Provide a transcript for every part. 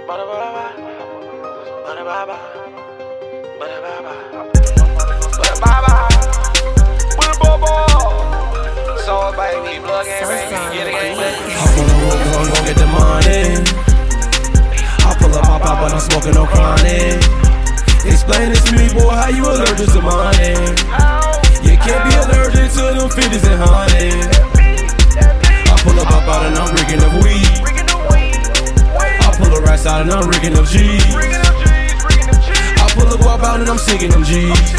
So baby, plug in, baby, get it. Hop on the road, cause I'm gon' get the money. I pull up, hop out, but I'm smoking no chronic. Explain this to me, boy, how you allergic to money? You can't be allergic to them 50s and 100s. I pull up, hop out, and I'm rigging up weed. I pull up right side, and I'm rigging up G's. I pull up, hop out, and I'm singing them G's.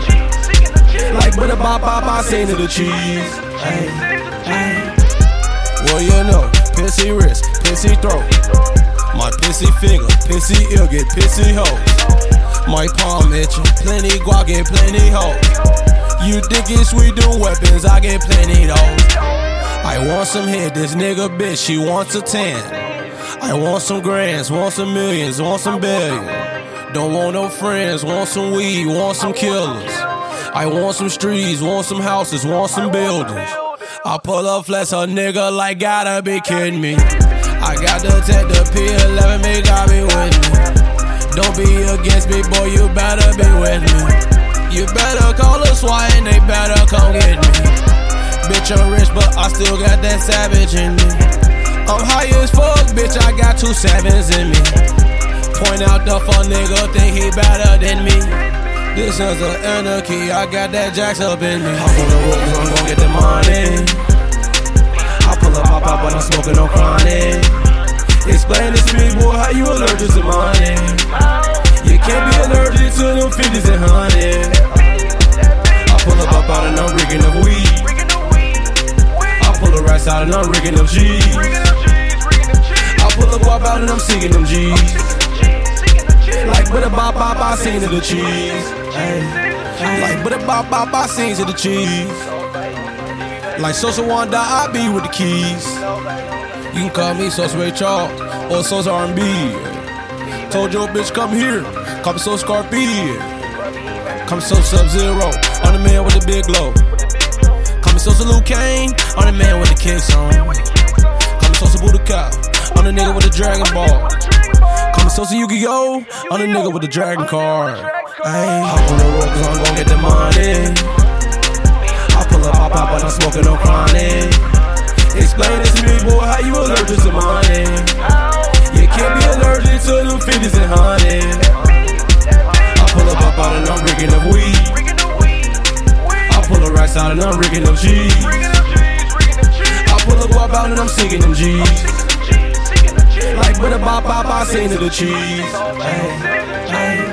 Like butter bop bop, I sing to the cheese. Ay, ay. Well, you know, pissy wrist, pissy throat. My pissy finger, pissy ear, get pissy hoes. My palm itching, plenty guac, get plenty hoes. You think it's sweet, doing weapons, I get plenty those. I want some hit, this nigga bitch, she wants a 10. I want some grands, want some millions, want some billions. Don't want no friends, want some weed, want some killers. I want some streets, want some houses, want some buildings. I pull up flex a nigga like gotta be kidding me. I got to take the P11, me got me with me. Don't be against me, boy, you better be with me. You better call a SWAT and they better come get me. Bitch, I'm rich, but I still got that savage in me. I'm high as fuck, bitch, I got 2 sevens in me. Point out the fuck nigga, think he better than me. This is an anarchy, I got that jacks up in me. Hop on the road, cause I'm gon' get the money. I pull up, hop out, but I'm smoking no chronic. Explain this to me, boy, how you allergic to money? You can't be allergic to them 50s and 100s. I pull up, hop out, and I'm rigging up weed. I pull up right side, and I'm rigging up G's. I pull up, hop out, and I'm singing them G's. Like butter bop bop, I sing to the cheese. Ay. Like butter bop bop, I sing to the cheese. Like Sosa Wanda, I be with the keys. You can call me Sosa Ray Charles or Sosa R&B. Told your bitch come here, call me Sosa Scarpia. Call me Sosa Sub-Zero, I'm the man with the big glow. Call me Sosa Luke Kane, I'm the man with the kicks on. Call me Sosa Budokai, I'm the nigga with the Dragon Ball. Call me Sosa Yu-Gi-Oh, I'm the nigga with the Dragon card. Ay, hop on the road cause I'm gon' get the money. I pull up, hop out, but I'm smoking no chronic. Explain this to me, boy, how you allergic to money? You can't be allergic to them 50s and 100s. I pull up, hop out, and I'm rigging up weed. I pull up right side, and I'm rigging up G's. I pull up, hop out, and I'm singing them G's. Like butter bop bop, I sing to the cheese. Ay, ay.